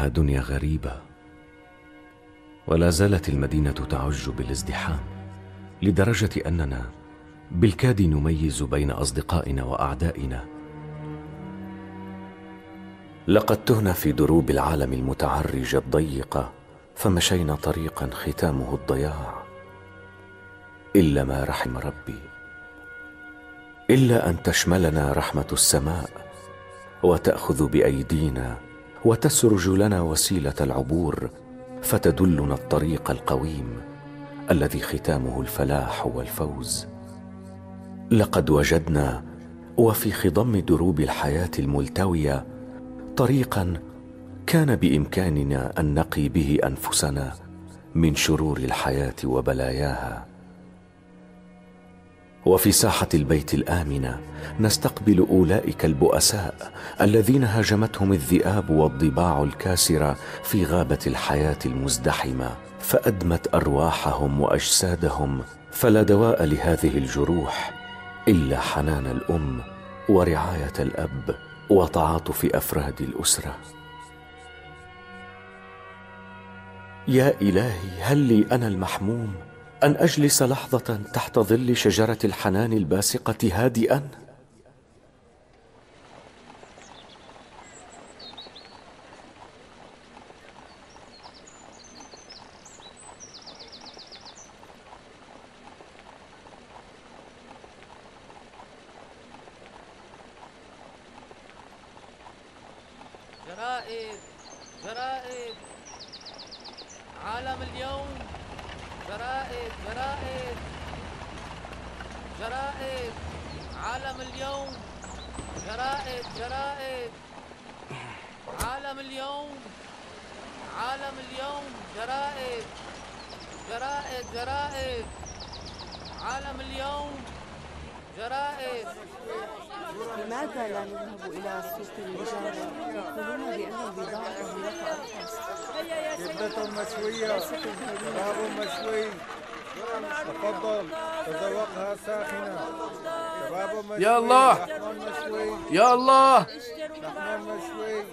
إنها دنيا غريبة، ولا زالت المدينة تعج بالازدحام، لدرجة أننا بالكاد نميز بين أصدقائنا وأعدائنا. لقد تهنا في دروب العالم المتعرجة الضيقة، فمشينا طريقا ختامه الضياع، إلا ما رحم ربي، إلا أن تشملنا رحمة السماء وتأخذ بأيدينا وتسرج لنا وسيلة العبور، فتدلنا الطريق القويم الذي ختامه الفلاح والفوز. لقد وجدنا وفي خضم دروب الحياة الملتوية طريقا كان بإمكاننا أن نقي به أنفسنا من شرور الحياة وبلاياها. وفي ساحة البيت الآمنة نستقبل أولئك البؤساء الذين هاجمتهم الذئاب والضباع الكاسرة في غابة الحياة المزدحمة، فأدمت أرواحهم وأجسادهم، فلا دواء لهذه الجروح إلا حنان الأم ورعاية الأب وتعاطف أفراد الأسرة. يا إلهي، هل لي أنا المحموم أن أجلس لحظة تحت ظل شجرة الحنان الباسقة هادئا؟ جرائد جرائد عالم اليوم، جرائد جرائد جرائد عالم اليوم، جرائد جرائد عالم اليوم، عالم اليوم، جرائد جرائد جرائد عالم اليوم، جرائد. لماذا لا نذهب إلى سوق الإجارة؟ يقولون بأن البضاعة هناك أرخص. كبدة مشوية، كباب مشوي، تفضل تذوقها ساخنة. كباب مشوي، يا الله لحم مشوي، يا الله. لحم مشوي.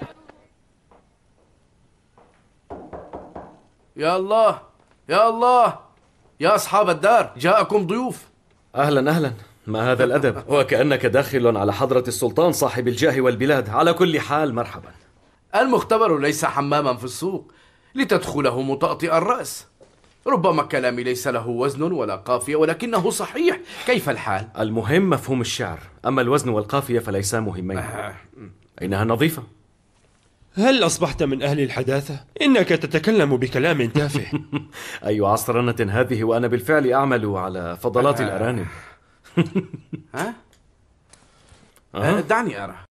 يا الله يا الله، يا أصحاب الدار، جاءكم ضيوف. أهلا أهلا، ما هذا الأدب؟ وكأنك داخل على حضرة السلطان صاحب الجاه والبلاد. على كل حال مرحبا. المختبر ليس حماما في السوق لتدخله مطأطئ الرأس. ربما كلامي ليس له وزن ولا قافية، ولكنه صحيح. كيف الحال؟ المهم مفهوم الشعر، أما الوزن والقافية فليسا مهمين. إنها نظيفة. هل أصبحت من أهل الحداثة؟ إنك تتكلم بكلام تافه. أي عصرنة هذه، وأنا بالفعل أعمل على فضلات الأرانب. دعني أرى.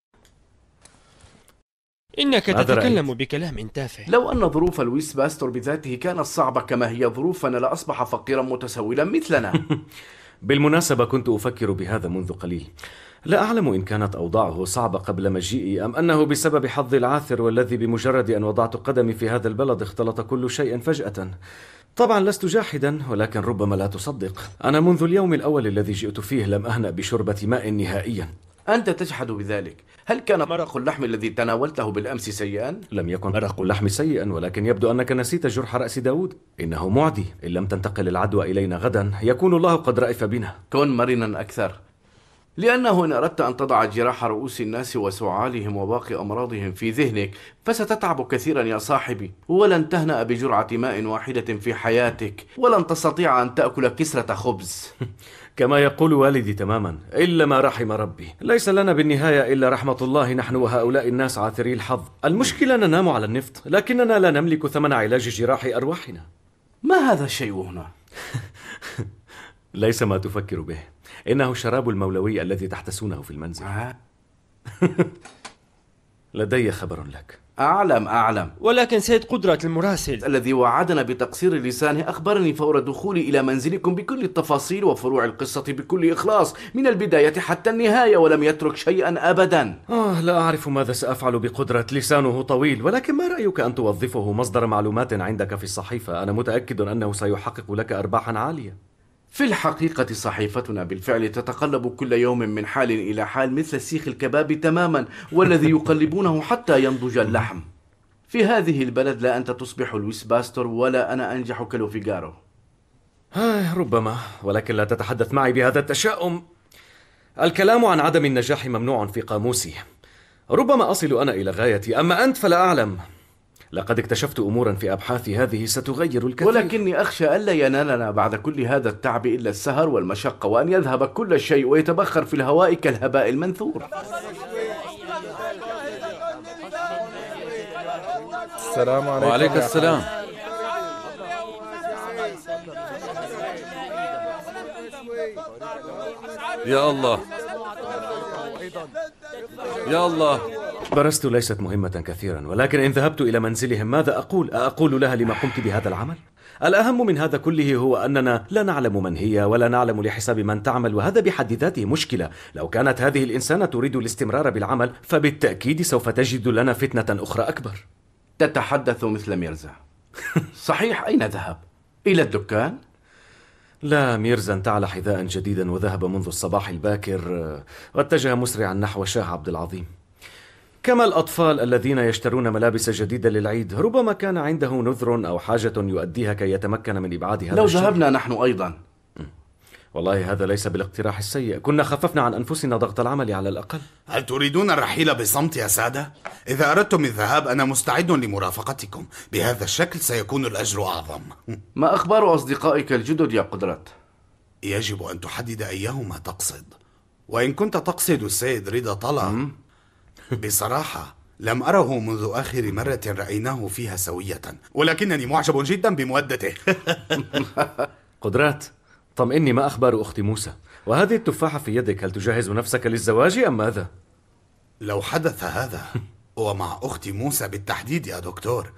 إنك تتكلم بكلام تافه. لو أن ظروف لويس باستور بذاته كانت صعبة كما هي ظروفنا لأصبح فقيرا متسولا مثلنا. بالمناسبة كنت أفكر بهذا منذ قليل. لا أعلم إن كانت أوضاعه صعبة قبل مجيئي، أم أنه بسبب حظي العاثر، والذي بمجرد أن وضعت قدمي في هذا البلد اختلط كل شيء فجأة. طبعا لست جاحدا، ولكن ربما لا تصدق، أنا منذ اليوم الأول الذي جئت فيه لم أهنأ بشربة ماء نهائيا. أنت تجحد بذلك. هل كان مرق اللحم الذي تناولته بالأمس سيئا؟ لم يكن مرق اللحم سيئا، ولكن يبدو أنك نسيت جرح رأس داود. إنه معدي، إن لم تنتقل العدوى إلينا غدا يكون الله قد رأف بنا. كن مرنا أكثر، لأنه إن أردت أن تضع جراح رؤوس الناس وسعالهم وباقي أمراضهم في ذهنك فستتعب كثيرا يا صاحبي، ولن تهنأ بجرعة ماء واحدة في حياتك، ولن تستطيع أن تأكل كسرة خبز. كما يقول والدي تماما، إلا ما رحم ربي. ليس لنا بالنهاية إلا رحمة الله نحن وهؤلاء الناس عاثري الحظ. المشكلة ننام على النفط، لكننا لا نملك ثمن علاج جراح أرواحنا. ما هذا الشيء هنا؟ ليس ما تفكر به، إنه الشراب المولوي الذي تحتسونه في المنزل. لدي خبر لك. أعلم، ولكن سيد قدرة المراسل الذي وعدنا بتقصير لسانه أخبرني فور دخولي إلى منزلكم بكل التفاصيل وفروع القصة بكل إخلاص من البداية حتى النهاية، ولم يترك شيئا أبدا. لا أعرف ماذا سأفعل بقدرة لسانه طويل، ولكن ما رأيك أن توظفه مصدر معلومات عندك في الصحيفة؟ أنا متأكد أنه سيحقق لك أرباحا عالية. في الحقيقة صحيفتنا بالفعل تتقلب كل يوم من حال إلى حال مثل سيخ الكباب تماما، والذي يقلبونه حتى ينضج اللحم. في هذه البلد لا أنت تصبح لويس باستور ولا أنا أنجح كلوفيغارو. ربما، ولكن لا تتحدث معي بهذا التشاؤم. الكلام عن عدم النجاح ممنوع في قاموسي. ربما أصل أنا إلى غايتي، أما أنت فلا أعلم. لقد اكتشفت أمورا في أبحاثي هذه ستغير الكثير. ولكني أخشى ألا ينالنا بعد كل هذا التعب إلا السهر والمشقة، وأن يذهب كل شيء ويتبخر في الهواء كالهباء المنثور. السلام عليكم. وعليك السلام. يا الله يا الله. برست ليست مهمة كثيرا، ولكن إن ذهبت إلى منزلهم ماذا أقول؟ أقول لها لما قمت بهذا العمل؟ الأهم من هذا كله هو أننا لا نعلم من هي ولا نعلم لحساب من تعمل، وهذا بحد ذاته مشكلة. لو كانت هذه الإنسانة تريد الاستمرار بالعمل فبالتأكيد سوف تجد لنا فتنة أخرى أكبر. تتحدث مثل ميرزا. صحيح، أين ذهب؟ إلى الدكان؟ لا، ميرزا انتعل حذاء جديدا وذهب منذ الصباح الباكر، واتجه مسرعا نحو شاه عبد العظيم. كما الأطفال الذين يشترون ملابس جديدة للعيد، ربما كان عنده نذر أو حاجة يؤديها كي يتمكن من إبعاد هذا لو الشيء. ذهبنا نحن أيضا. والله هذا ليس بالاقتراح السيء، كنا خففنا عن أنفسنا ضغط العمل على الأقل. هل تريدون الرحيل بصمت يا سادة؟ إذا أردتم الذهاب أنا مستعد لمرافقتكم، بهذا الشكل سيكون الأجر أعظم. ما أخبار أصدقائك الجدد يا قدرت؟ يجب أن تحدد أيهما تقصد، وإن كنت تقصد السيد رضا طلع بصراحة لم أره منذ آخر مرة رأيناه فيها سوية، ولكنني معجب جدا بمودته. قدرات، طمئني، ما أخبار أختي موسى؟ وهذه التفاحة في يدك، هل تجهز نفسك للزواج أم ماذا؟ لو حدث هذا ومع أختي موسى بالتحديد يا دكتور،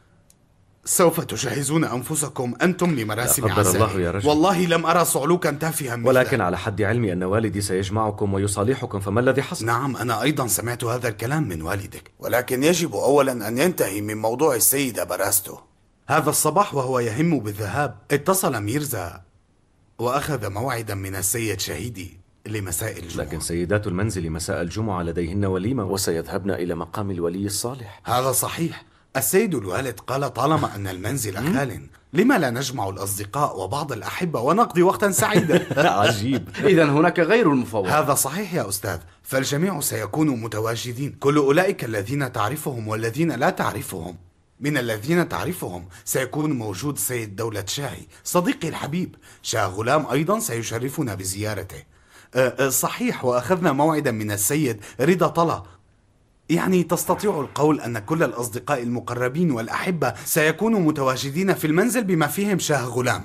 سوف تجهزون أنفسكم أنتم لمراسم عزائي. والله لم أرى صعلوكا تافها مثله. ولكن على حد علمي أن والدي سيجمعكم ويصالحكم، فما الذي حصل؟ نعم، أنا أيضا سمعت هذا الكلام من والدك، ولكن يجب أولا أن ينتهي من موضوع السيدة براستو. هذا الصباح وهو يهم بالذهاب اتصل ميرزا وأخذ موعدا من السيد شهيدي لمساء الجمعة. لكن سيدات المنزل مساء الجمعة لديهن وليمة وسيذهبن إلى مقام الولي الصالح. هذا صحيح. السيد الوالد قال طالما أن المنزل خال لما لا نجمع الأصدقاء وبعض الأحبة ونقضي وقتا سعيدا. عجيب. إذن هناك غير المفوض. هذا صحيح يا أستاذ، فالجميع سيكونوا متواجدين، كل أولئك الذين تعرفهم والذين لا تعرفهم. من الذين تعرفهم سيكون موجود سيد دولة شاهي صديقي الحبيب. شاه غلام أيضا سيشرفنا بزيارته. صحيح، وأخذنا موعدا من السيد رضا طلع. يعني تستطيع القول أن كل الأصدقاء المقربين والأحبة سيكونوا متواجدين في المنزل بما فيهم شاه غلام.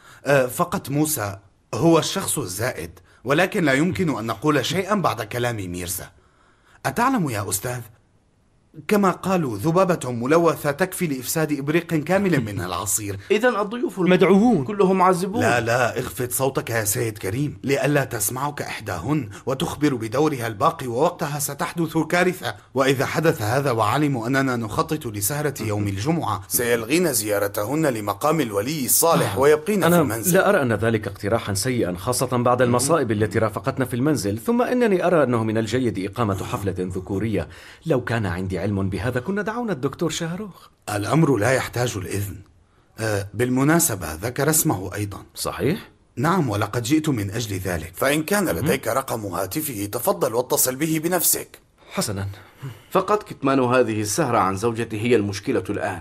فقط موسى هو الشخص الزائد، ولكن لا يمكن أن نقول شيئا بعد كلام ميرزا. أتعلم يا أستاذ، كما قالوا ذبابة ملوثة تكفي لإفساد إبريق كامل من العصير. إذن الضيوف مدعوون كلهم عازبون. لا، اخفض صوتك يا سيد كريم لئلا تسمعك إحداهن وتخبر بدورها الباقي، ووقتها ستحدث كارثة. وإذا حدث هذا وعلموا أننا نخطط لسهرة يوم الجمعة سيلغين زيارتهن لمقام الولي الصالح ويبقين في المنزل. لا أرى أن ذلك اقتراحا سيئا، خاصة بعد المصائب التي رافقتنا في المنزل. ثم إنني أرى أنه من الجيد إقامة حفلة ذكورية. لو كان عندي علم بهذا كنا دعونا الدكتور شاهروخ. الأمر لا يحتاج الإذن. بالمناسبة ذكر اسمه أيضا. صحيح؟ نعم، ولقد جئت من أجل ذلك، فإن كان لديك رقم هاتفه تفضل واتصل به بنفسك. حسنا. فقط كتمان هذه السهرة عن زوجتي هي المشكلة الآن.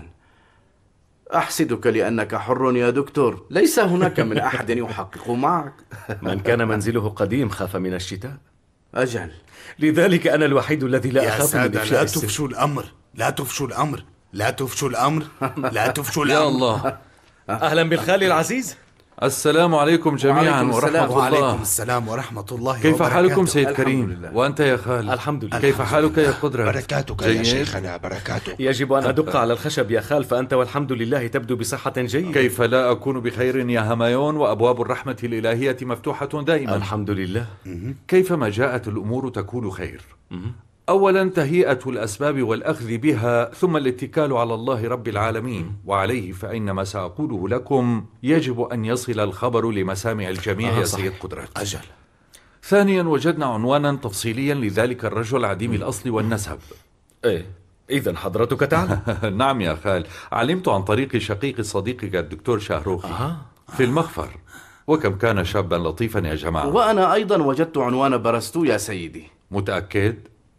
أحسدك لأنك حر يا دكتور، ليس هناك من أحد يحقق معك. من كان منزله قديم خاف من الشتاء. أجل، لذلك أنا الوحيد الذي لا أخاف من سادة، إفشاء لا السر. تفشوا الأمر، لا تفشوا الأمر، لا تفشوا الأمر، لا تفشوا الأمر. يا الله. أهلا بالخالي العزيز. السلام عليكم جميعا ورحمة وعليكم الله. السلام ورحمة الله كيف وبركاته. حالكم سيد الحمد كريم؟ لله. وأنت يا خال؟ الحمد لله. كيف حالك يا قدرة؟ بركاتك يا شيخنا، بركاتك. يجب أن أدق على الخشب يا خال، فأنت والحمد لله تبدو بصحة جيدة. كيف لا أكون بخير يا همايون، وأبواب الرحمة الإلهية مفتوحة دائما. الحمد لله. كيفما جاءت الأمور تكون خير. أولا تهيئة الأسباب والأخذ بها، ثم الاتكال على الله رب العالمين، وعليه فإن ما سأقوله لكم يجب أن يصل الخبر لمسامع الجميع يا سيد قدرات. أجل. ثانيا وجدنا عنوانا تفصيليا لذلك الرجل عديم الأصل والنسب. إيه؟ إذن حضرتك تعلم. نعم يا خال، علمت عن طريق شقيق صديقك الدكتور شاهروخي في المخفر، وكم كان شابا لطيفا يا جماعة. وأنا أيضا وجدت عنوان برستو يا سيدي. متأكد؟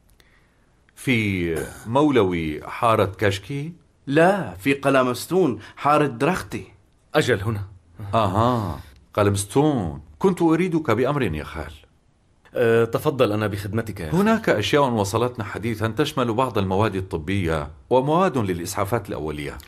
في مولوي حارة كشكي؟ لا، في قلمستون حارة درختي. أجل هنا. قلمستون. كنت أريدك بأمر يا خال. تفضل، أنا بخدمتك يا هناك أشياء وصلتنا حديثا تشمل بعض المواد الطبية ومواد للإسعافات الأولية.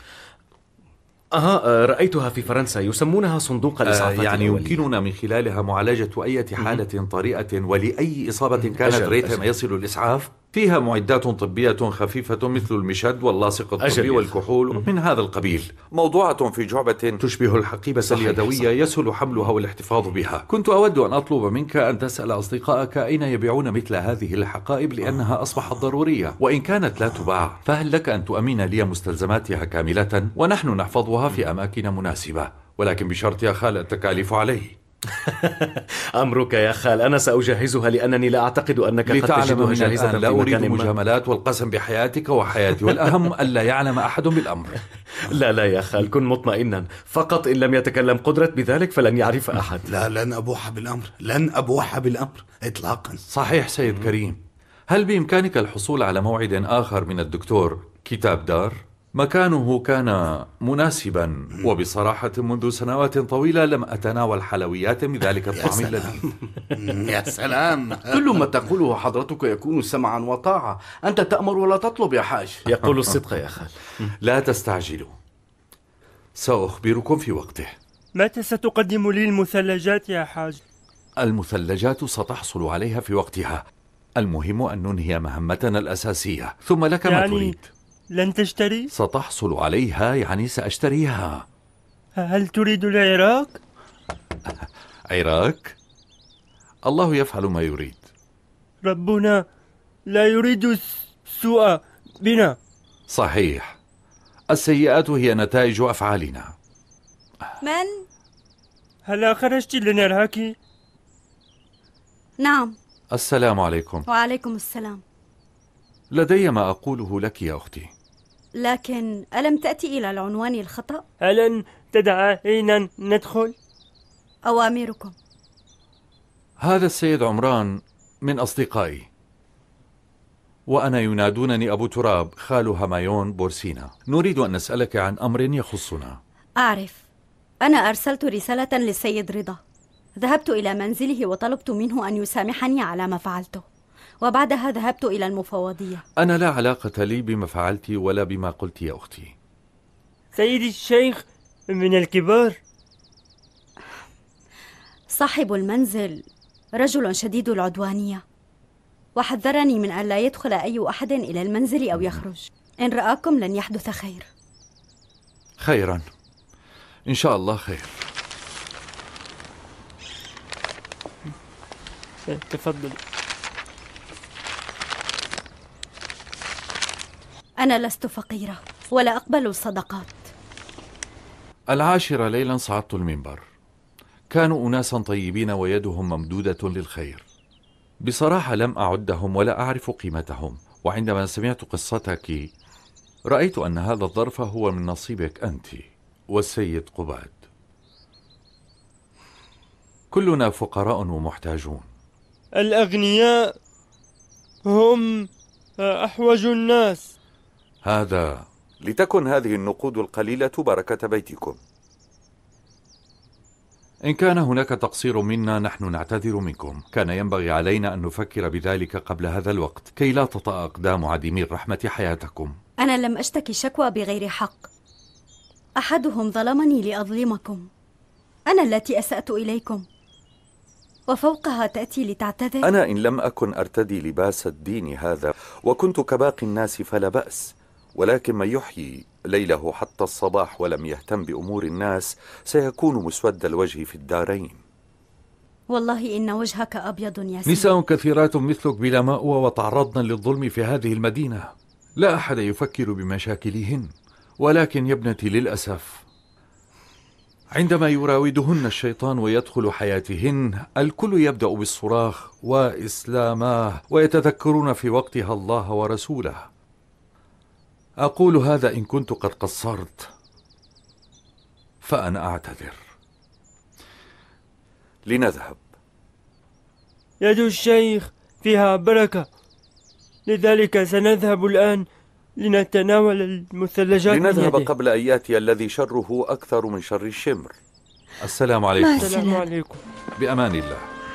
رأيتها في فرنسا، يسمونها صندوق الإسعافات يعني الأولية. يمكننا من خلالها معالجة أي حالة طريئة ولأي إصابة كانت ريتما يصل الإسعاف. فيها معدات طبية خفيفة مثل المشد واللاصق الطبي والكحول من هذا القبيل، موضوعة في جعبة تشبه الحقيبة اليدوية يسهل حملها والاحتفاظ بها. كنت أود أن أطلب منك أن تسأل أصدقائك أين يبيعون مثل هذه الحقائب، لأنها أصبحت ضرورية، وإن كانت لا تباع فهل لك أن تؤمن لي مستلزماتها كاملة ونحن نحفظها في أماكن مناسبة، ولكن بشرط يا خال التكاليف عليه. أمرك يا خال، أنا سأجهزها لأنني لا أعتقد أنك قد تجدها جاهزة. لا أريد مجاملات والقسم بحياتك وحياتي، والأهم ألا يعلم أحد بالأمر. لا يا خال، كن مطمئنا، فقط إن لم يتكلم قدرة بذلك فلن يعرف أحد. لا، لن أبوح بالأمر، لن أبوح بالأمر إطلاقا. صحيح سيد كريم. هل بإمكانك الحصول على موعد آخر من الدكتور كتاب دار؟ مكانه كان مناسبا، وبصراحة منذ سنوات طويلة لم أتناول حلويات من ذلك الطعم الذي يا سلام. كل ما تقوله حضرتك يكون سمعا وطاعة. أنت تأمر ولا تطلب يا حاج. يقول الصدق يا خال. لا تستعجلوا، سأخبركم في وقته. متى ستقدم لي المثلجات يا حاج؟ المثلجات ستحصل عليها في وقتها، المهم أن ننهي مهمتنا الأساسية، ثم لك ما تريد. لن تشتري؟ ستحصل عليها، يعني سأشتريها. هل تريد العراق؟ عراق؟ الله يفعل ما يريد. ربنا لا يريد السوء بنا. صحيح، السيئات هي نتائج أفعالنا. من؟ هل خرجت لنراك؟ نعم. السلام عليكم. وعليكم السلام. لدي ما أقوله لك يا أختي. لكن ألم تأتي إلى العنوان الخطأ؟ ألن تدعينا ندخل؟ أوامركم. هذا السيد عمران من أصدقائي، وأنا ينادونني أبو تراب، خال همايون بورسينا. نريد أن نسألك عن أمر يخصنا. أعرف. أنا أرسلت رسالة للسيد رضا، ذهبت إلى منزله وطلبت منه أن يسامحني على ما فعلته، وبعدها ذهبت إلى المفوضية. أنا لا علاقة لي بما فعلت ولا بما قلت يا أختي. سيدي الشيخ من الكبار. صاحب المنزل رجل شديد العدوانية، وحذرني من أن لا يدخل أي أحد إلى المنزل أو يخرج. إن رآكم لن يحدث خير. خيرا إن شاء الله خير. تفضل. أنا لست فقيرة ولا أقبل الصدقات. 10 ليلا صعدت المنبر، كانوا أناسا طيبين ويدهم ممدودة للخير. بصراحة لم أعدهم ولا أعرف قيمتهم، وعندما سمعت قصتك رأيت أن هذا الظرف هو من نصيبك أنت والسيد قباد. كلنا فقراء ومحتاجون. الأغنياء هم أحوج الناس. هذا لتكن هذه النقود القليلة بركة بيتكم. إن كان هناك تقصير منا نحن نعتذر منكم. كان ينبغي علينا أن نفكر بذلك قبل هذا الوقت كي لا تطأ أقدام عديمي الرحمة حياتكم. أنا لم أشتكي شكوى بغير حق، أحدهم ظلمني لأظلمكم. أنا التي أسأت إليكم، وفوقها تأتي لتعتذر. أنا إن لم أكن أرتدي لباس الدين هذا وكنت كباقي الناس فلا بأس، ولكن من يحيي ليله حتى الصباح ولم يهتم بأمور الناس سيكون مسود الوجه في الدارين. والله إن وجهك أبيض يا سيدي. نساء كثيرات مثلك بلا مأوى وتعرضن للظلم في هذه المدينة، لا أحد يفكر بمشاكلهن، ولكن يا ابنتي للأسف عندما يراودهن الشيطان ويدخل حياتهن الكل يبدأ بالصراخ وإسلاماه، ويتذكرون في وقتها الله ورسوله. أقول هذا إن كنت قد قصرت فأنا أعتذر. لنذهب. يد الشيخ فيها بركة، لذلك سنذهب الآن لنتناول المثلجات. لنذهب قبل أن يأتي الذي شره أكثر من شر الشمر. السلام عليكم. السلام عليكم. بأمان الله.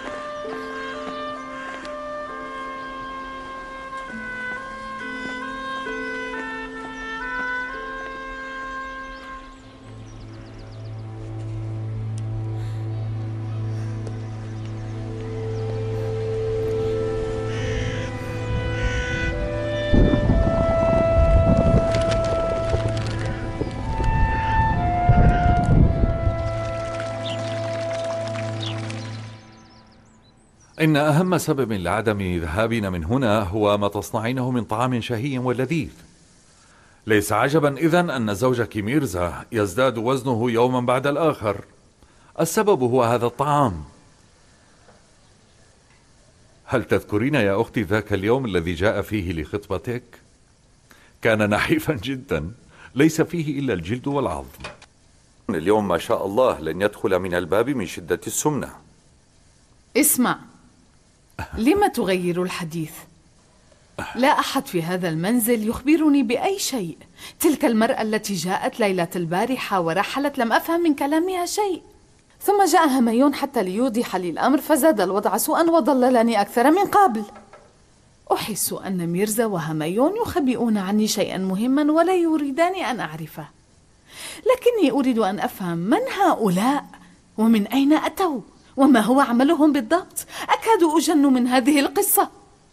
إن أهم سبب لعدم ذهابنا من هنا هو ما تصنعينه من طعام شهي ولذيذ. ليس عجبا إذن أن زوجك ميرزا يزداد وزنه يوما بعد الآخر. السبب هو هذا الطعام. هل تذكرين يا أختي ذاك اليوم الذي جاء فيه لخطبتك؟ كان نحيفا جدا، ليس فيه إلا الجلد والعظم. اليوم ما شاء الله لن يدخل من الباب من شدة السمنة. اسمع، لم تغير الحديث؟ لا أحد في هذا المنزل يخبرني بأي شيء. تلك المرأة التي جاءت ليلة البارحة ورحلت لم أفهم من كلامها شيء، ثم جاء هميون حتى ليوضح لي الأمر فزاد الوضع سوءا وضللني أكثر من قبل. أحس أن ميرزا وهميون يخبئون عني شيئا مهما ولا يريدان أن أعرفه، لكني أريد أن أفهم من هؤلاء ومن أين أتوا وما هو عملهم بالضبط. أكاد أجن من هذه القصة.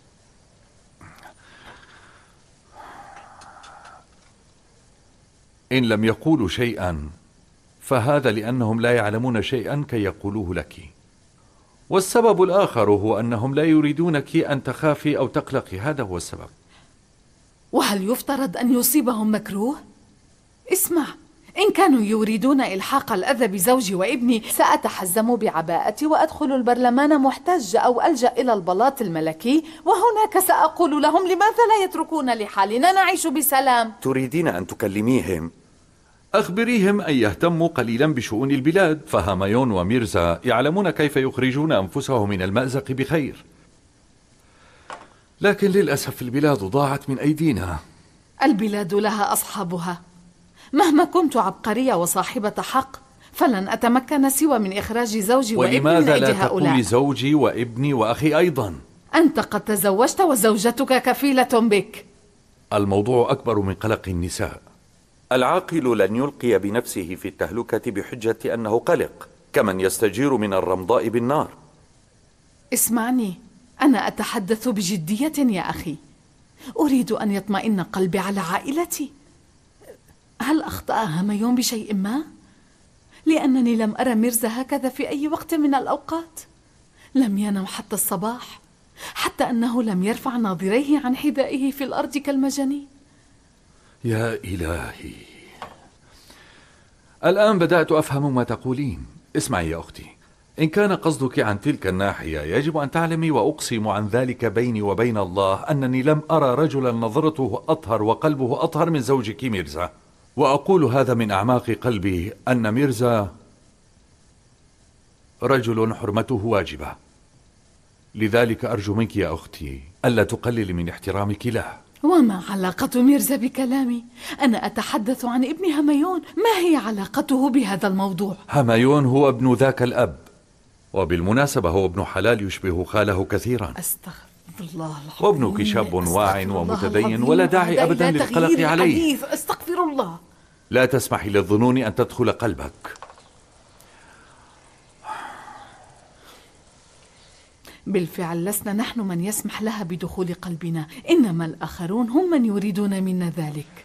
إن لم يقولوا شيئا فهذا لأنهم لا يعلمون شيئا كي يقولوه لك، والسبب الآخر هو أنهم لا يريدونك أن تخافي أو تقلقي. هذا هو السبب. وهل يفترض أن يصيبهم مكروه؟ اسمع، إن كانوا يريدون إلحاق الأذى بزوجي وابني سأتحزم بعباءتي وأدخل البرلمان محتج أو ألجأ إلى البلاط الملكي، وهناك سأقول لهم لماذا لا يتركون لحالنا نعيش بسلام. تريدين أن تكلميهم؟ أخبريهم أن يهتموا قليلا بشؤون البلاد، فهميون وميرزا يعلمون كيف يخرجون أنفسهم من المأزق بخير. لكن للأسف البلاد ضاعت من أيدينا. البلاد لها أصحابها. مهما كنت عبقرية وصاحبة حق فلن أتمكن سوى من إخراج زوجي وابني من أيدي هؤلاء. ولماذا لا تقولي زوجي وابني وأخي أيضا؟ أنت قد تزوجت وزوجتك كفيلة بك. الموضوع أكبر من قلق النساء. العاقل لن يلقي بنفسه في التهلكة بحجة أنه قلق، كمن يستجير من الرمضاء بالنار. اسمعني، أنا أتحدث بجدية يا أخي. أريد أن يطمئن قلبي على عائلتي. هل أخطأ هميون بشيء ما؟ لأنني لم أرى ميرزا هكذا في أي وقت من الأوقات. لم ينم حتى الصباح، حتى أنه لم يرفع ناظريه عن حذائه في الأرض كالمجانين. يا إلهي، الآن بدأت أفهم ما تقولين. اسمعي يا أختي، إن كان قصدك عن تلك الناحية يجب أن تعلمي وأقسم عن ذلك بيني وبين الله أنني لم أرى رجلا نظرته أطهر وقلبه أطهر من زوجك ميرزا. وأقول هذا من أعماق قلبي أن ميرزا رجل حرمته واجبة. لذلك أرجو منك يا أختي ألا تقلل من احترامك له. وما علاقة ميرزا بكلامي؟ أنا أتحدث عن ابن هميون. ما هي علاقته بهذا الموضوع؟ هميون هو ابن ذاك الأب، وبالمناسبة هو ابن حلال يشبه خاله كثيرا. أستغفر الله العظيم. وابنك شاب واع ومتدين ولا داعي أبدا للقلق عليه. أستغفر الله. لا تسمحي للظنون أن تدخل قلبك. بالفعل لسنا نحن من يسمح لها بدخول قلبنا، إنما الآخرون هم من يريدون منا ذلك.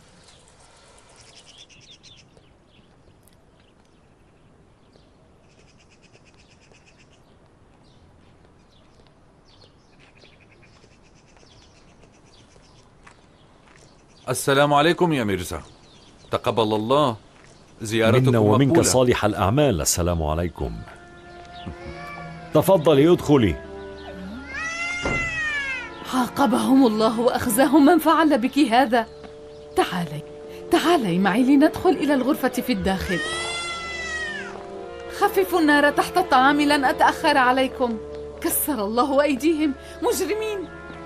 السلام عليكم يا ميرزا، تقبل الله زيارتكم منا ومنك مقبولة. صالح الأعمال. السلام عليكم. تفضلي ادخلي. عاقبهم الله وأخزاهم من فعل بك هذا. تعالي معي لندخل إلى الغرفة في الداخل. خففوا النار تحت الطعام، لن أتأخر عليكم. كسر الله أيديهم، مجرمين.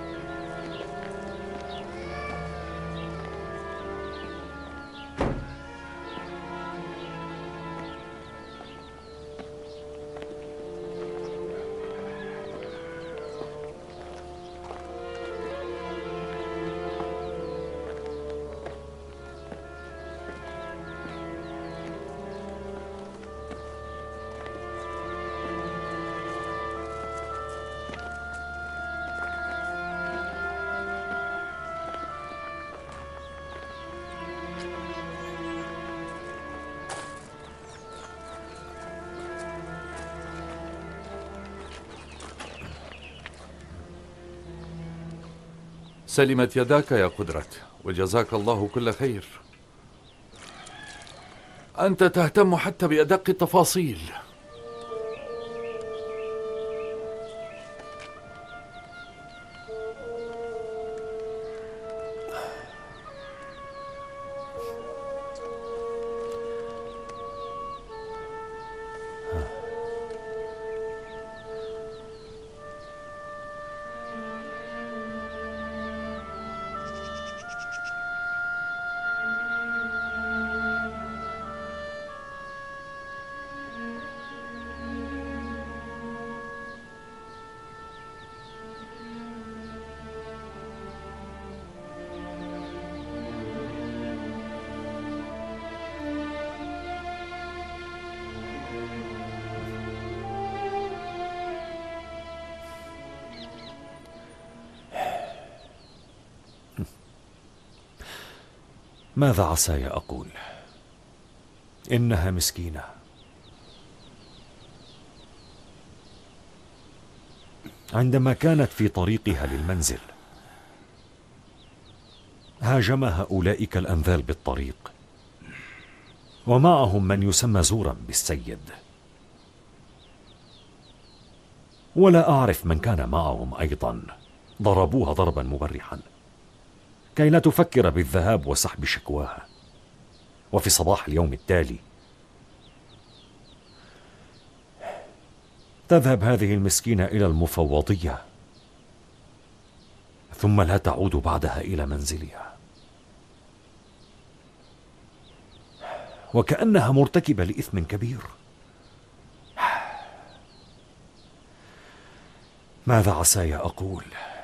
سلمت يداك يا قدرة، وجزاك الله كل خير. أنت تهتم حتى بأدق التفاصيل. ماذا عساي أقول؟ إنها مسكينة، عندما كانت في طريقها للمنزل هاجمها أولئك الأنذال بالطريق، ومعهم من يسمى زورا بالسيد، ولا أعرف من كان معهم أيضا. ضربوها ضربا مبرحا كي لا تفكر بالذهاب وسحب شكواها. وفي صباح اليوم التالي تذهب هذه المسكينة إلى المفوضية، ثم لا تعود بعدها إلى منزلها، وكأنها مرتكبة لإثم كبير. ماذا عساي أقول؟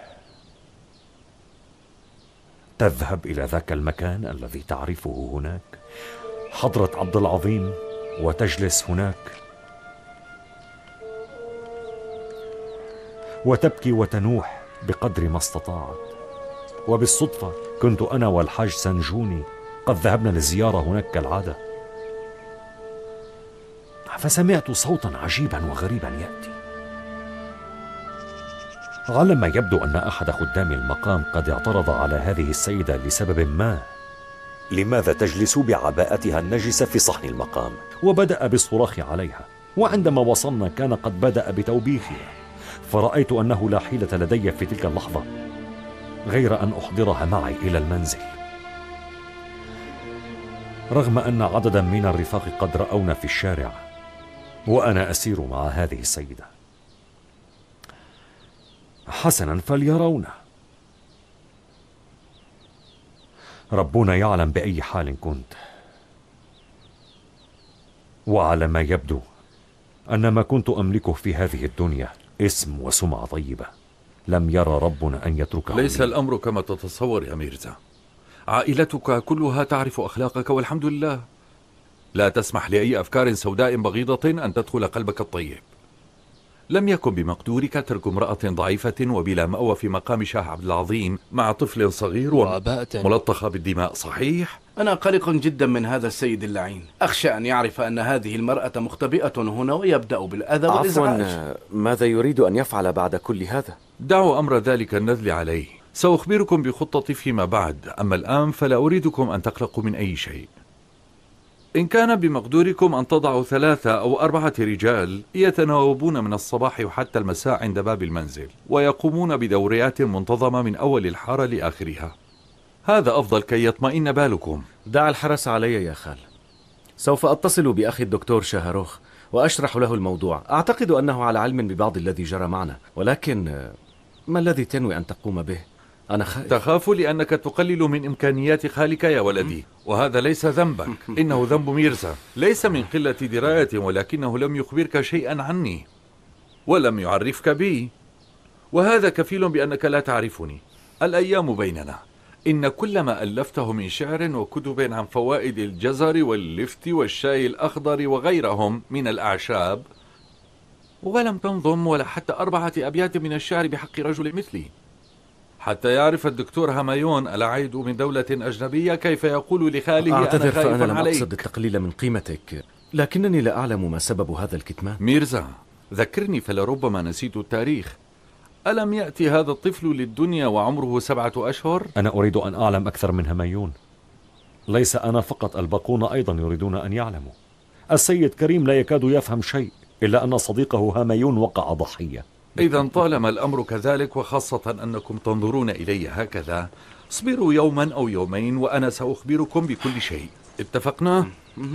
تذهب إلى ذاك المكان الذي تعرفه هناك، حضرة عبد العظيم، وتجلس هناك وتبكي وتنوح بقدر ما استطاعت. وبالصدفة كنت أنا والحاج سنجوني قد ذهبنا للزيارة هناك كالعادة، فسمعت صوتا عجيبا وغريبا يأتي. على ما يبدو أن أحد خدام المقام قد اعترض على هذه السيدة لسبب ما. لماذا تجلس بعباءتها النجسة في صحن المقام؟ وبدأ بالصراخ عليها، وعندما وصلنا كان قد بدأ بتوبيخها، فرأيت أنه لا حيلة لدي في تلك اللحظة غير أن أحضرها معي إلى المنزل، رغم أن عددا من الرفاق قد رأونا في الشارع وأنا أسير مع هذه السيدة. حسنا، فليرونا. ربنا يعلم بأي حال كنت، وعلى ما يبدو أن ما كنت أملكه في هذه الدنيا اسم وسمعة طيبة لم يرى ربنا أن يتركه. ليس الأمر كما تتصور يا ميرزا. عائلتك كلها تعرف أخلاقك والحمد لله. لا تسمح لأي أفكار سوداء بغيضة أن تدخل قلبك الطيب. لم يكن بمقدورك ترك امرأة ضعيفة وبلا مأوى في مقام شاه عبد العظيم مع طفل صغير وملطخة بالدماء، صحيح؟ أنا قلق جدا من هذا السيد اللعين. أخشى أن يعرف أن هذه المرأة مختبئة هنا ويبدأ بالأذى والإزعاج. عفوا، ماذا يريد أن يفعل بعد كل هذا؟ دعوا أمر ذلك النذل عليه، سأخبركم بخطتي فيما بعد. أما الآن فلا أريدكم أن تقلقوا من أي شيء. إن كان بمقدوركم أن تضعوا 3 أو 4 رجال يتناوبون من الصباح وحتى المساء عند باب المنزل، ويقومون بدوريات منتظمة من أول الحارة لآخرها. هذا أفضل كي يطمئن بالكم. دع الحرس علي يا خال. سوف أتصل بأخي الدكتور شاهروخ وأشرح له الموضوع. أعتقد أنه على علم ببعض الذي جرى معنا، ولكن ما الذي تنوي أن تقوم به؟ أنا خائف. تخاف لأنك تقلل من إمكانيات خالك يا ولدي، وهذا ليس ذنبك، إنه ذنب ميرزا. ليس من قلة دراية، ولكنه لم يخبرك شيئا عني ولم يعرفك بي، وهذا كفيل بأنك لا تعرفني. الأيام بيننا، إن كل ما ألفته من شعر وكتب عن فوائد الجزر واللفت والشاي الأخضر وغيرهم من الأعشاب، ولم تنظم ولا حتى 4 أبيات من الشعر بحق رجل مثلي، حتى يعرف الدكتور هامايون العائد من دولة أجنبية كيف يقول لخاله أعتذر، أنا خائف فأنا لم عليك. أقصد التقليل من قيمتك، لكنني لا أعلم ما سبب هذا الكتمان. ميرزا، ذكرني فلربما نسيت التاريخ. ألم يأتي هذا الطفل للدنيا وعمره 7 أشهر؟ أنا أريد أن أعلم أكثر من همايون. ليس أنا فقط، الباقون أيضا يريدون أن يعلموا. السيد كريم لا يكاد يفهم شيء إلا أن صديقه هامايون وقع ضحية. إذا طالما الأمر كذلك، وخاصة أنكم تنظرون إلي هكذا، اصبروا يوما أو يومين وأنا سأخبركم بكل شيء. اتفقنا؟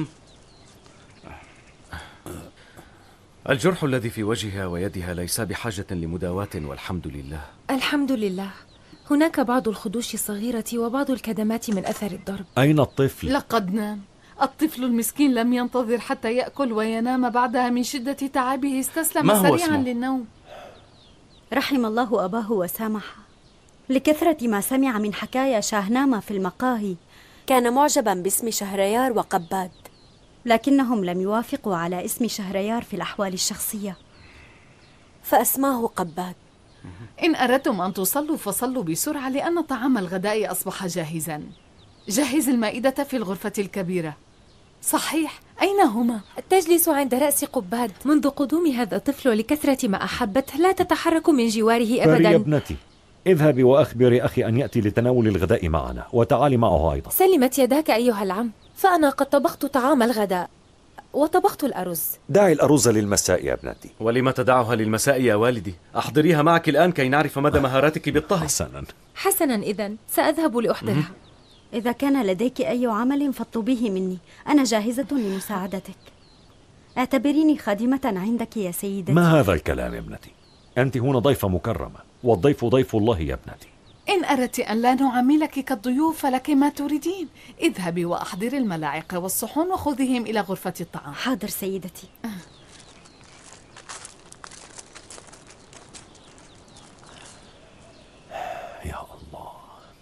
الجرح الذي في وجهها ويدها ليس بحاجة لمداواة، والحمد لله. الحمد لله. هناك بعض الخدوش الصغيرة وبعض الكدمات من أثر الضرب. أين الطفل؟ لقد نام. الطفل المسكين لم ينتظر حتى يأكل وينام، بعدها من شدة تعبه استسلم سريعا للنوم. رحم الله أباه وسامحه. لكثرة ما سمع من حكايا شاهنامة في المقاهي كان معجبا باسم شهريار وقباد، لكنهم لم يوافقوا على اسم شهريار في الأحوال الشخصية، فأسماه قباد. إن أردتم أن تصلوا فصلوا بسرعة، لأن طعام الغداء أصبح جاهزا. جهز المائدة في الغرفة الكبيرة. صحيح، أين هما؟ تجلس عند رأس قباد. منذ قدوم هذا الطفل لكثرة ما أحبته لا تتحرك من جواره أبدا. يا ابنتي، اذهبي وأخبري أخي أن يأتي لتناول الغداء معنا، وتعالي معه أيضا. سلمت يداك أيها العم، فأنا قد طبخت طعام الغداء وطبخت الأرز. دعي الأرز للمساء يا ابنتي. ولم تدعها للمساء يا والدي؟ أحضريها معك الآن كي نعرف مدى مهاراتك بالطهي. حسنا، إذن سأذهب لأحضرها. إذا كان لديك أي عمل فاطلبيه مني، أنا جاهزة لمساعدتك. اعتبريني خادمة عندك يا سيدتي. ما هذا الكلام يا ابنتي؟ أنت هنا ضيفة مكرمة، والضيف ضيف الله يا ابنتي. إن أردت أن لا نعاملك كالضيوف فلك ما تريدين. اذهبي وأحضري الملاعق والصحون وخذيهم إلى غرفة الطعام. حاضر سيدتي. يا الله.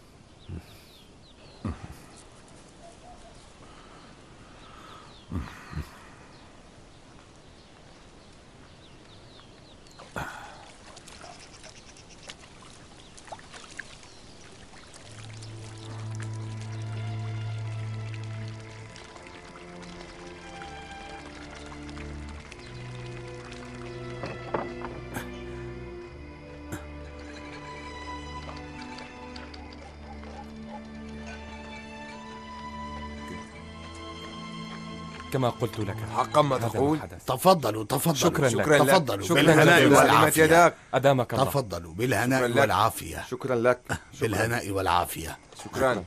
كما قلت لك. حقا ما تقول؟ تفضلوا تفضلوا. شكرا لك. تفضلوا شكرا بالهناء لك. والعافية. يداك. أدامك الله. تفضلوا بالهناء والعافية. شكرا لك. بالهناء والعافية. شكرا.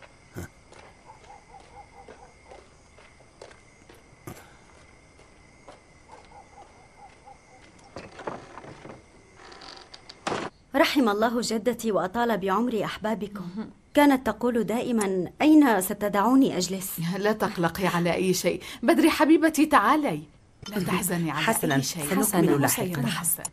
رحم الله جدتي وأطال بعمر أحبابكم. كانت تقول دائما: أين ستدعوني أجلس؟ لا تقلقي على أي شيء. بدري حبيبتي تعالي، لا تحزني على حسنا. أي شيء. سنكمل لاحقا. حسنا.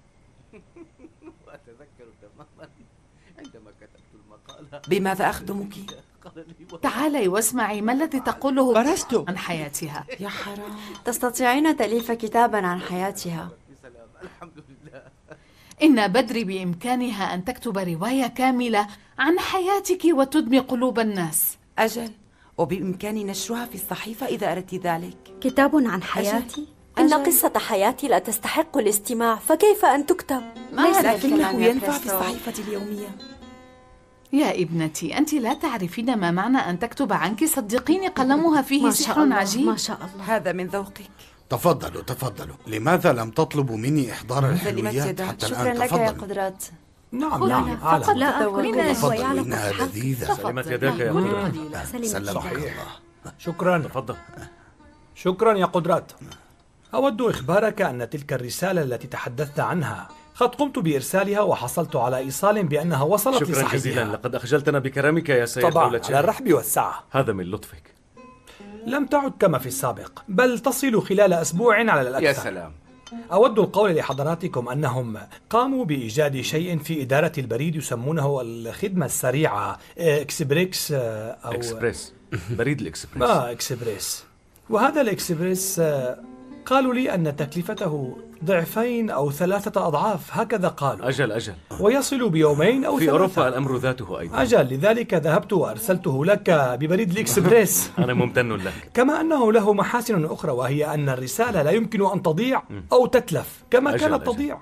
وأتذكر تماما عندما كتبت المقالة. بماذا أخدمك؟ تعالي واسمعي ما الذي تقوله برست عن حياتها. يا حرام. تستطيعين تأليف كتابا عن حياتها. الحمد لله. إن بدري بإمكانها أن تكتب رواية كاملة عن حياتك وتدمي قلوب الناس. أجل، وبإمكاني نشرها في الصحيفة إذا أردت ذلك. كتاب عن حياتي؟ إن قصة حياتي لا تستحق الاستماع، فكيف أن تكتب؟ لكنه ينفع في الصحيفة اليومية. يا ابنتي، أنت لا تعرفين ما معنى أن تكتب عنك. صدقيني قلمها فيه سحر عجيب. ما شاء الله. هذا من ذوقك. تفضلوا تفضلوا. لماذا لم تطلبوا مني إحضار الحلويات حتى الآن؟ شكرا لك يا تفضلوا. قدرات. نعم نعم فقط لا أكل هو يعلم إنها لذيذة. سلمت يداك يا قدرة. سلمك الله. شكرا. تفضل. شكرا يا قدرات. أود إخبارك أن تلك الرسالة التي تحدثت عنها قد قمت بإرسالها وحصلت على إيصال بأنها وصلت شكرا لصاحبها. جزيلا، لقد أخجلتنا بكرمك يا سيد طبعا دولة على شاهي. الرحب والسعة. هذا من لطفك. لم تعد كما في السابق، بل تصل خلال أسبوع على الأكثر. يا سلام. أود القول لحضراتكم أنهم قاموا بإيجاد شيء في إدارة البريد يسمونه الخدمة السريعة إكسبريكس أو إكسبريس. بريد الإكسبريس. إكسبريس. وهذا الإكسبريس قالوا لي أن تكلفته 2 أو 3 أضعاف، هكذا قالوا. أجل. ويصل بيومين أو 3. في أوروبا الأمر ذاته أيضا. أجل، لذلك ذهبت وأرسلته لك ببريد الإكسبريس. أنا ممتن لك. كما أنه له محاسن أخرى، وهي أن الرسالة لا يمكن أن تضيع أو تتلف كما كانت تضيع.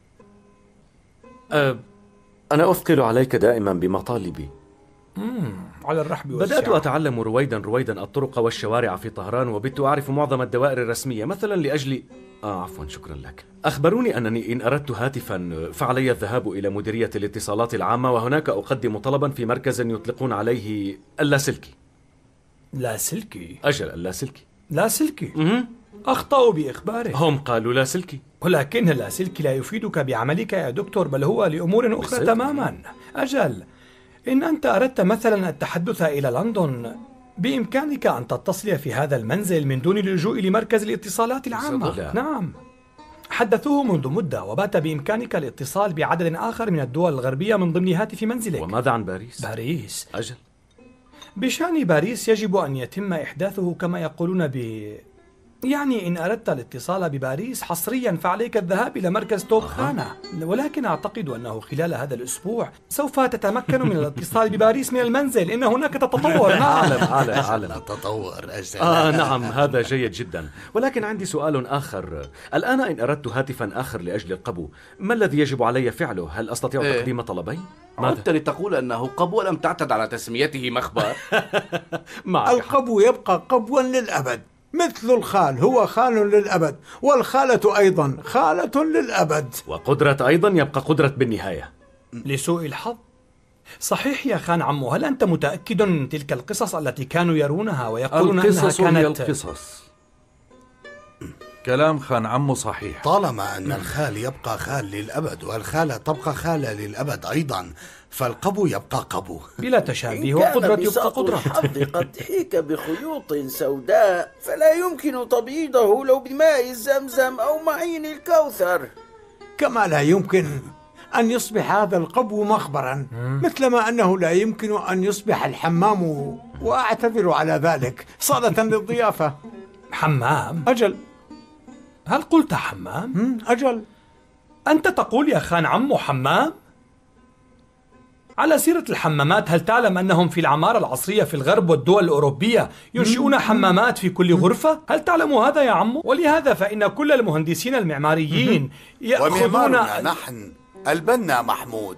أنا أثقل عليك دائما بمطالبي. على الرحب والسعة. بدأت أتعلم رويدا الطرق والشوارع في طهران، وبت أعرف معظم الدوائر الرسمية، مثلا لأجل عفوا شكرا لك. أخبروني أنني إن أردت هاتفا فعلي الذهاب إلى مديرية الاتصالات العامة، وهناك أقدم طلبا في مركز يطلقون عليه اللاسلكي. لاسلكي؟ أجل، اللاسلكي. لاسلكي؟ أخطأوا بإخباره. هم قالوا لاسلكي. ولكن اللاسلكي لا يفيدك بعملك يا دكتور، بل هو لأمور أخرى تماما. أجل، إن أنت أردت مثلا التحدث إلى لندن، بإمكانك أن تتصل في هذا المنزل من دون اللجوء لمركز الاتصالات العامة. نعم، حدثوه منذ مدة، وبات بإمكانك الاتصال بعدد آخر من الدول الغربية من ضمن هاتف منزلك. وماذا عن باريس؟ باريس. أجل. بشأن باريس يجب أن يتم إحداثه كما يقولون يعني إن أردت الاتصال بباريس حصريا فعليك الذهاب إلى مركز توبخانة. ولكن أعتقد أنه خلال هذا الأسبوع سوف تتمكن من الاتصال بباريس من المنزل، إن هناك تطور. أعلم. تطور. نعم، هذا جيد جدا. ولكن عندي سؤال آخر. الآن إن أردت هاتفا آخر لأجل القبو، ما الذي يجب علي فعله؟ هل أستطيع تقديم طلبين؟ عدت لتقول أنه قبو ولم تعتد على تسميته مخبر. القبو يبقى قبوا للأبد، مثل الخال هو خال للأبد، والخالة أيضا خالة للأبد، وقدرة أيضا يبقى قدرة بالنهاية. لسوء الحظ. صحيح يا خان عمو، هل أنت متأكد من تلك القصص التي كانوا يرونها ويقولون أنها كانت القصص؟ كلام خان عمو صحيح. طالما أن الخال يبقى خال للأبد والخالة تبقى خالة للأبد أيضا، فالقبو يبقى قبو بلا تشابه، وقدرة يبقى قدرة. الحظ قد حيك بخيوط سوداء، فلا يمكن تبييضه لو بماء الزمزم أو معين الكوثر. كما لا يمكن أن يصبح هذا القبو مخبرا، مثلما أنه لا يمكن أن يصبح الحمام، وأعتذر على ذلك، صالة للضيافة. حمام؟ أجل. هل قلت حمام؟ أجل. أنت تقول يا خان عمو حمام؟ على سيرة الحمامات، هل تعلم أنهم في العمارة العصرية في الغرب والدول الأوروبية ينشئون حمامات في كل غرفة؟ هل تعلم هذا يا عمو؟ ولهذا فإن كل المهندسين المعماريين يأخذون ومعمارنا نحن البنا محمود.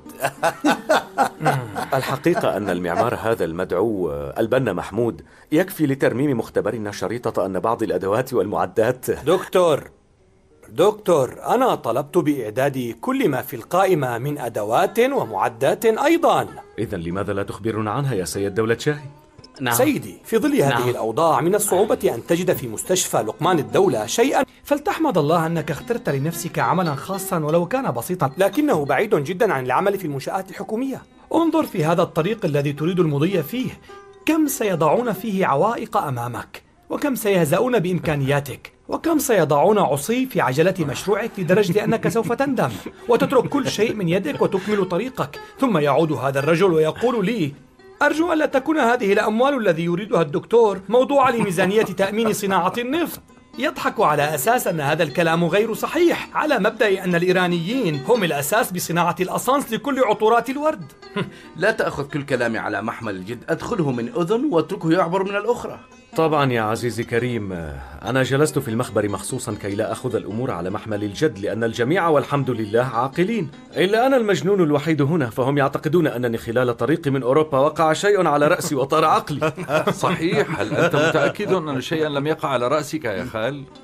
الحقيقة أن المعمار هذا المدعو البنا محمود يكفي لترميم مختبرنا شريطة أن بعض الأدوات والمعدات. دكتور، أنا طلبت بإعداد كل ما في القائمة من أدوات ومعدات أيضا. إذن لماذا لا تخبرنا عنها يا سيد دولة شاهي؟ نعم. سيدي، في ظل هذه الأوضاع من الصعوبة أن تجد في مستشفى لقمان الدولة شيئا، فلتحمد الله أنك اخترت لنفسك عملا خاصا ولو كان بسيطا، لكنه بعيد جدا عن العمل في المنشآت الحكومية. انظر في هذا الطريق الذي تريد المضي فيه، كم سيضعون فيه عوائق أمامك، وكم سيهزؤون بإمكانياتك، وكم سيضعون عصي في عجلة مشروعك لدرجة أنك سوف تندم وتترك كل شيء من يدك وتكمل طريقك. ثم يعود هذا الرجل ويقول لي: أرجو أن لا تكون هذه الأموال الذي يريدها الدكتور موضوعة لميزانية تأمين صناعة النفط. يضحك على أساس أن هذا الكلام غير صحيح، على مبدأ أن الإيرانيين هم الأساس بصناعة الأسانس لكل عطورات الورد. لا تأخذ كل كلامي على محمل الجد، أدخله من أذن واتركه يعبر من الأخرى. طبعا يا عزيزي كريم، أنا جلست في المخبر مخصوصا كي لا أخذ الأمور على محمل الجد، لأن الجميع والحمد لله عاقلين، إلا أنا المجنون الوحيد هنا، فهم يعتقدون أنني خلال طريقي من أوروبا وقع شيء على رأسي وطار عقلي. صحيح؟ هل أنت متأكد أن شيئا لم يقع على رأسك يا خال؟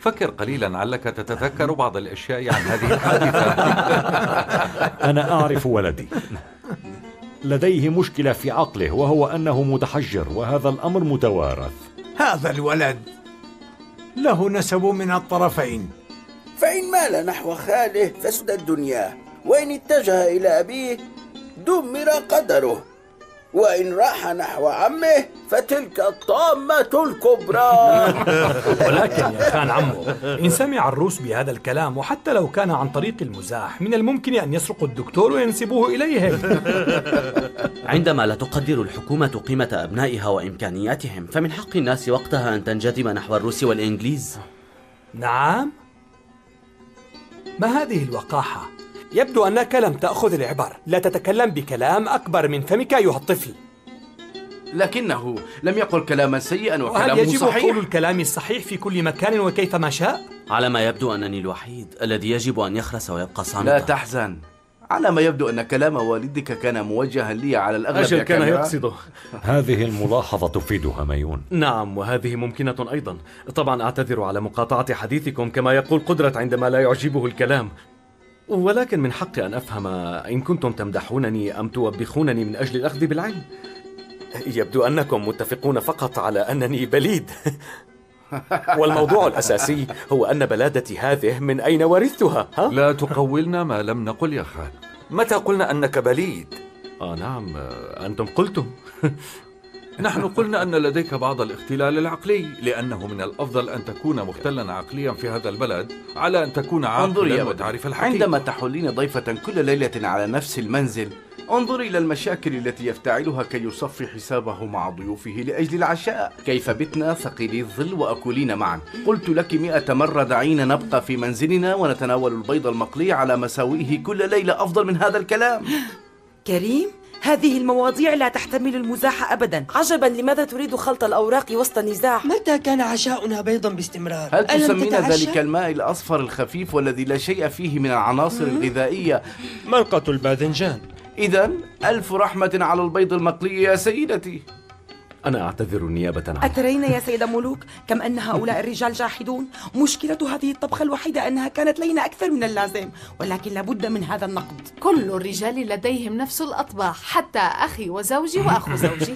فكر قليلا لعلك تتذكر بعض الأشياء عن هذه الحادثة. أنا أعرف ولدي لديه مشكلة في عقله، وهو أنه متحجر، وهذا الأمر متوارث. هذا الولد له نسب من الطرفين، فإن مال نحو خاله فسد الدنيا، وإن اتجه إلى أبيه دمر قدره، وإن راح نحو عمه فتلك الطامة الكبرى. ولكن يا خان عمو، إن سمع الروس بهذا الكلام وحتى لو كان عن طريق المزاح، من الممكن أن يسرقوا الدكتور وينسبوه إليهم. عندما لا تقدر الحكومة قيمة أبنائها وإمكانياتهم، فمن حق الناس وقتها أن تنجذب نحو الروس والإنجليز. نعم؟ ما هذه الوقاحة؟ يبدو أنك لم تأخذ العبر. لا تتكلم بكلام أكبر من فمك أيها الطفل. لكنه لم يقل كلاما سيئا وكلامه وهل يجب صحيح؟ قول الكلام الصحيح في كل مكان وكيفما شاء؟ على ما يبدو أنني الوحيد الذي يجب أن يخرس ويبقى صامتا. لا تحزن، على ما يبدو أن كلام والدك كان موجها لي على الأغلب. أجل كان يقصده. هذه الملاحظة تفيد هميون. نعم، وهذه ممكنة أيضا. طبعا أعتذر على مقاطعة حديثكم، كما يقول قدرة عندما لا يعجبه الكلام، ولكن من حقي أن أفهم إن كنتم تمدحونني أم توبخونني من أجل الأخذ بالعلم. يبدو أنكم متفقون فقط على أنني بليد. والموضوع الأساسي هو أن بلادتي هذه من أين ورثتها؟ ها؟ لا تقولنا ما لم نقل يا خال. متى قلنا أنك بليد؟ نعم، أنتم قلتم. نحن قلنا أن لديك بعض الاختلال العقلي، لأنه من الأفضل أن تكون مختلا عقليا في هذا البلد على أن تكون عاقلا وتعرف الحقيقة. عندما تحلين ضيفة كل ليلة على نفس المنزل، انظري إلى المشاكل التي يفتعلها كي يصفي حسابه مع ضيوفه لأجل العشاء. كيف بتنا ثقيلي الظل وأكلين معا. قلت لك 100 مرة دعينا نبقى في منزلنا ونتناول البيض المقلي على مساوئه كل ليلة أفضل من هذا الكلام. كريم، هذه المواضيع لا تحتمل المزاح أبدا. عجبا، لماذا تريد خلط الأوراق وسط النزاع؟ متى كان عشاؤنا بيضا باستمرار؟ هل تسمين ذلك الماء الأصفر الخفيف والذي لا شيء فيه من العناصر الغذائية؟ مرقة الباذنجان. إذن ألف رحمة على البيض المقلي يا سيدتي. أنا أعتذر نيابة عنك. أترين يا سيد ملوك كم أن هؤلاء الرجال جاحدون؟ مشكلة هذه الطبخة الوحيدة أنها كانت لينة أكثر من اللازم، ولكن لابد من هذا النقد. كل الرجال لديهم نفس الأطباق، حتى أخي وزوجي وأخو زوجي.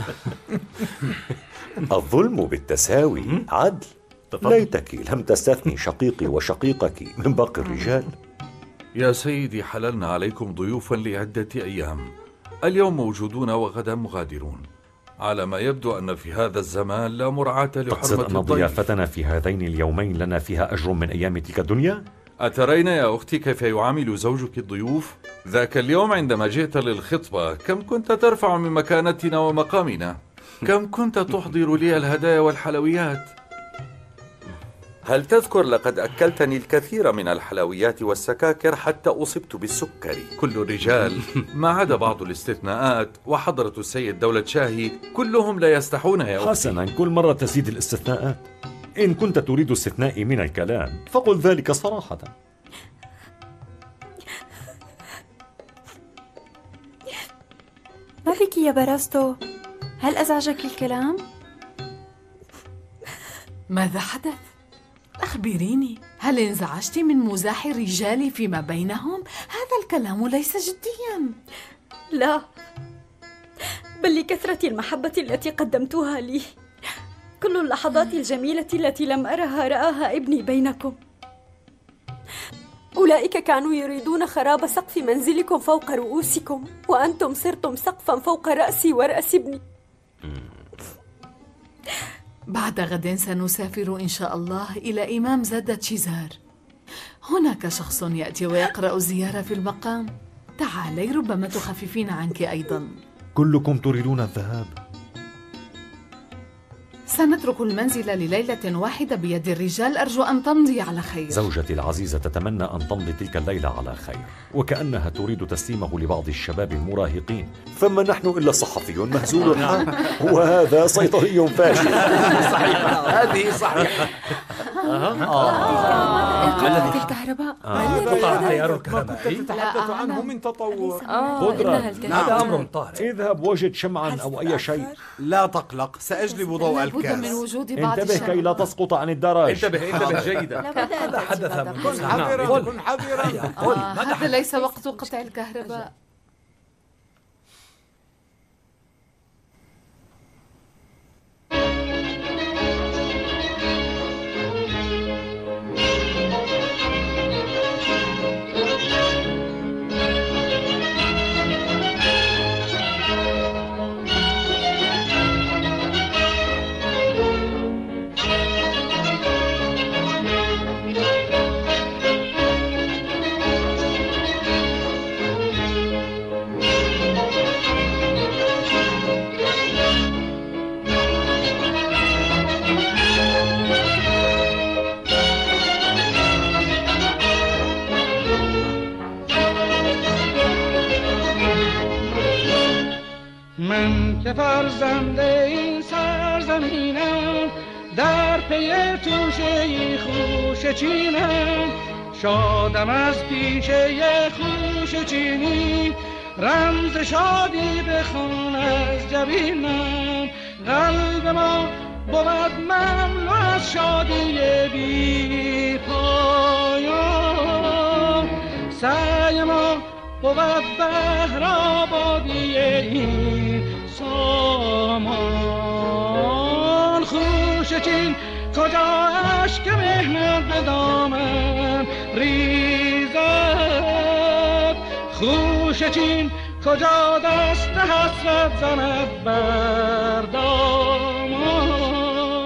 الظلم بالتساوي عدل. ليتك لم تستثني شقيقي وشقيقك من باقي الرجال. يا سيدي، حللنا عليكم ضيوفا لعدة أيام، اليوم موجودون وغدا مغادرون. على ما يبدو أن في هذا الزمان لا مراعاة لحرمة أن الضيف. ضيافتنا في هذين اليومين لنا فيها أجر من أيام تلك الدنيا؟ أترين يا أختي كيف يعامل زوجك الضيوف؟ ذاك اليوم عندما جئت للخطبة كم كنت ترفع من مكانتنا ومقامنا؟ كم كنت تحضر لي الهدايا والحلويات؟ هل تذكر لقد أكلتني الكثير من الحلويات والسكاكر حتى أصبت بالسكري؟ كل الرجال ما عدا بعض الاستثناءات وحضرة السيد دولة شاهي كلهم لا يستحون يا أختي. حسنا، كل مرة تزيد الاستثناءات. إن كنت تريد استثنائي من الكلام فقل ذلك صراحة. ما بك يا براستو؟ هل أزعجك الكلام؟ ماذا حدث؟ أخبريني، هل انزعجت من مزاح الرجال فيما بينهم؟ هذا الكلام ليس جديا. لا، بل لكثرة المحبة التي قدمتوها لي. كل اللحظات الجميلة التي لم أرها رآها ابني بينكم. أولئك كانوا يريدون خراب سقف منزلكم فوق رؤوسكم، وأنتم صرتم سقفا فوق رأسي ورأس ابني. بعد غد سنسافر إن شاء الله إلى إمام زادة شيزار. هناك شخص يأتي ويقرأ الزيارة في المقام. تعالي، ربما تخففين عنك أيضا. كلكم تريدون الذهاب؟ سنترك المنزل لليلة واحدة بيد الرجال. أرجو أن تمضي على خير. زوجتي العزيزة تتمنى أن تمضي تلك الليلة على خير، وكأنها تريد تسليمه لبعض الشباب المراهقين. فما نحن إلا صحفي مهزول الحال، وهذا صيدلي فاشل. صحيح، هذه صحيحة. محطة الكهرباء. قطع التيار الكهربائي. كنت تتحدث عنه من تطور. قدرة، هذا أمر طارئ. اذهب وجد شمعا أو أي شيء. لا تقلق، سأجلب ضوء لابد من الكاس. وجود بعض انتبه كي لا تسقط عن الدرج. انتبه جيدا. هذا حدث كن حذرا، كن حذرا. هذا ليس وقت قطع الكهرباء. من که فرزنده این سرزمینم، در پی توشه خوش چینم، شادم از پیشه خوش چینی، رمز شادی بخوان از جبینم. قلب ما بود مملو از شادی بی پایان، سعی ما بود بهر آبادی این سامان. خوش چین کجا اشک مهنت به دامن ریزد، خوش چین کجا دست حسرت زند بر دامان.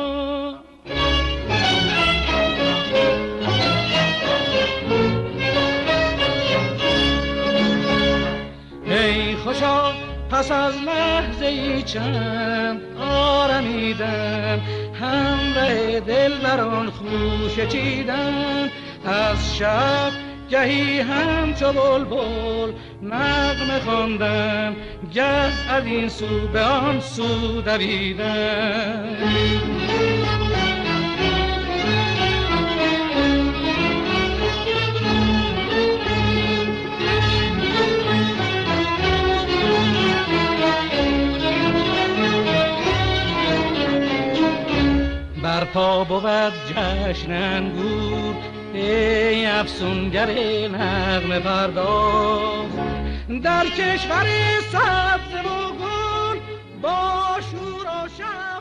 ای خوشا پس از لحظه ای چند آرمیدن، همراه دل بران خوش چیدن. از شب گهی همچو بلبل نغمه خواندن، گه از این سو به آن سو دویدن. برپا بود جشن انگور، ای افسونگر نغمه پرداز، در کشور سبز و گل با شور و شوق.